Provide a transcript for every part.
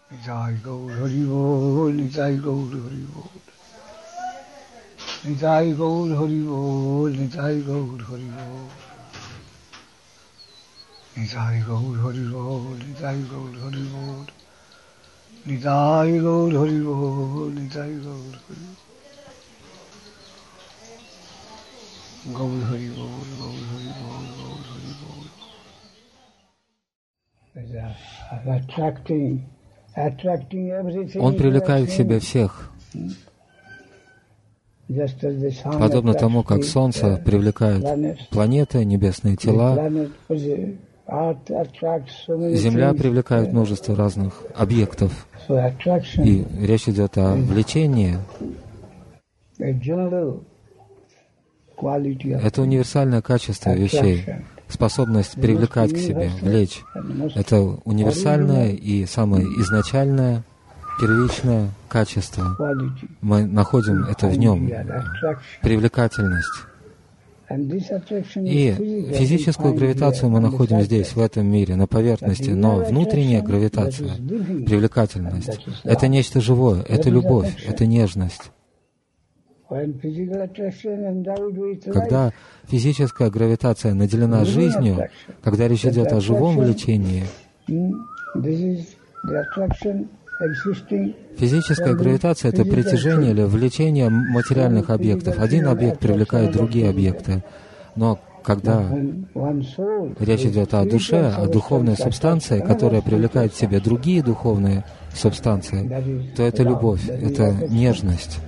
Nitai Gaur Hari Bol, Nitai Gaur Hari Bol. Nitai Gaur Hari Bol, Nitai Gaur Hari Bol. Nitai Gaur Hari Bol, Nitai Gaur Hari Bol. Nitai Gaur Hari Bol, Nitai Gaur Hari Bol. Gaur Hari Bol, Gaur Hari Bol, Gaur Hari Bol. Он привлекает к себе всех, подобно тому, как Солнце привлекает планеты, небесные тела. Земля привлекает множество разных объектов. И речь идет о влечении. Это универсальное качество вещей. Способность привлекать к себе, влечь. Это универсальное и самое изначальное, первичное качество. Мы находим это в нем. Привлекательность. И физическую гравитацию мы находим здесь, в этом мире, на поверхности. Но внутренняя гравитация, привлекательность, это нечто живое, это любовь, это нежность. Когда физическая гравитация наделена жизнью, когда речь идет о живом влечении, физическая гравитация — это притяжение или влечение материальных объектов. Один объект привлекает другие объекты. Но когда речь идет о душе, о духовной субстанции, которая привлекает к себе другие духовные субстанции, то это любовь, это нежность.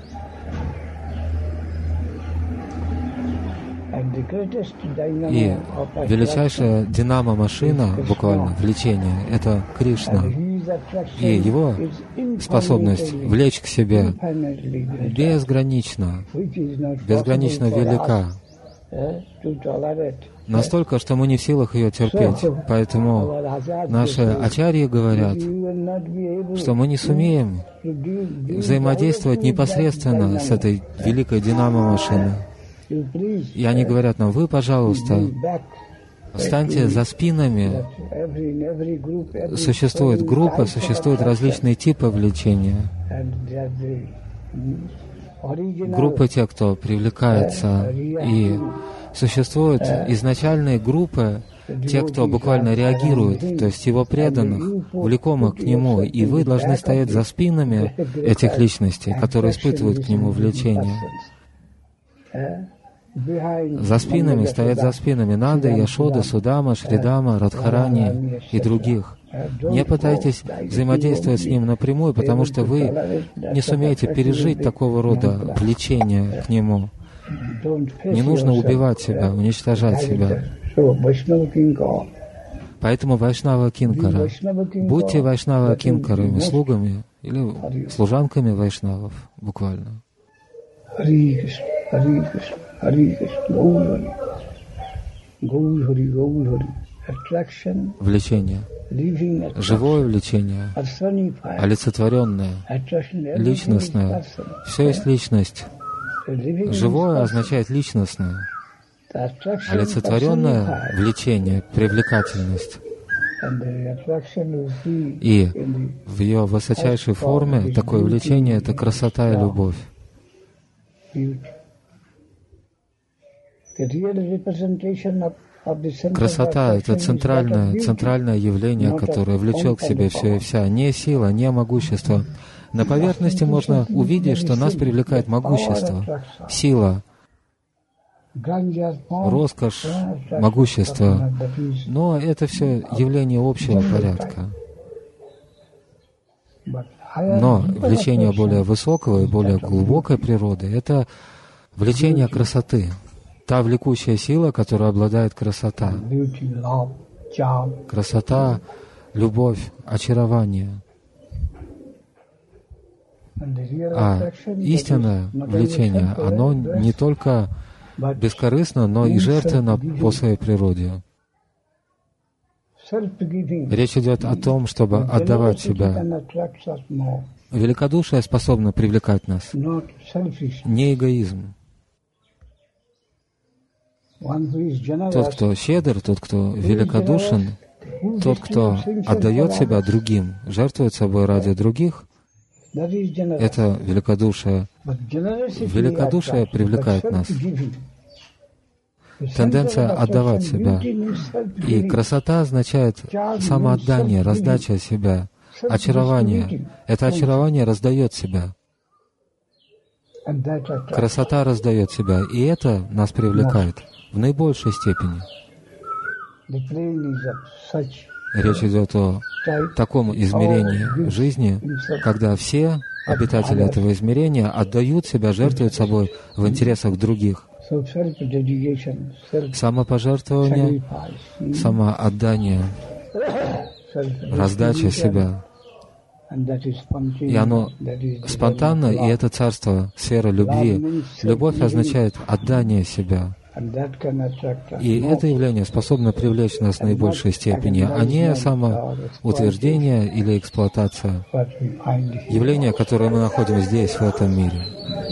И величайшая динамо-машина, буквально, влечение, это Кришна. И его способность влечь к себе безгранично велика. Настолько, что мы не в силах ее терпеть. Поэтому наши ачарьи говорят, что мы не сумеем взаимодействовать непосредственно с этой великой динамо-машиной. И они говорят нам: вы, пожалуйста, встаньте за спинами. Существуют группы, существуют различные типы влечения. Группы тех, кто привлекается, и существуют изначальные группы тех, кто буквально реагирует, то есть его преданных, влекомых к нему, и вы должны стоять за спинами этих личностей, которые испытывают к нему влечение. За спинами стоят за спинами Нанды, Яшода, Судама, Шридама, Радхарани и других. Не пытайтесь взаимодействовать с ним напрямую, потому что вы не сумеете пережить такого рода влечение к нему. Не нужно убивать себя, уничтожать себя. Поэтому Вайшнава Кинкара. Будьте Вайшнава Кинкарами, слугами или служанками Вайшнавов, буквально. Влечение. Живое влечение, олицетворенное, личностное. Все есть личность. Живое означает личностное. Олицетворенное влечение, привлекательность. И в ее высочайшей форме такое влечение — это красота и любовь. Красота — это центральное явление, которое влечет к себе все и вся. Не сила, не могущество. На поверхности можно увидеть, что нас привлекает могущество, сила, роскошь, могущество. Но это все явление общего порядка. Но влечение более высокого и более глубокой природы — это влечение красоты. Та влекущая сила, которая обладает красота. Красота, любовь, очарование. А истинное влечение, оно не только бескорыстно, но и жертвенно по своей природе. Речь идет о том, чтобы отдавать себя. Великодушие способно привлекать нас, не эгоизм. Тот, кто щедр, тот, кто великодушен, Тот, кто отдает себя другим, жертвует собой ради других, это великодушие. Великодушие привлекает нас. Тенденция отдавать себя. И красота означает самоотдание, раздача себя, очарование. Это очарование раздает себя. Красота раздает себя, и это нас привлекает в наибольшей степени. Речь идет о таком измерении жизни, когда все обитатели этого измерения отдают себя, жертвуют собой в интересах других. Самопожертвование, самоотдание, раздача себя. И оно спонтанно, и это царство, сфера любви. Любовь означает отдание себя. И это явление способно привлечь нас в наибольшей степени, а не самоутверждение или эксплуатация. Явление, которое мы находим здесь, в этом мире.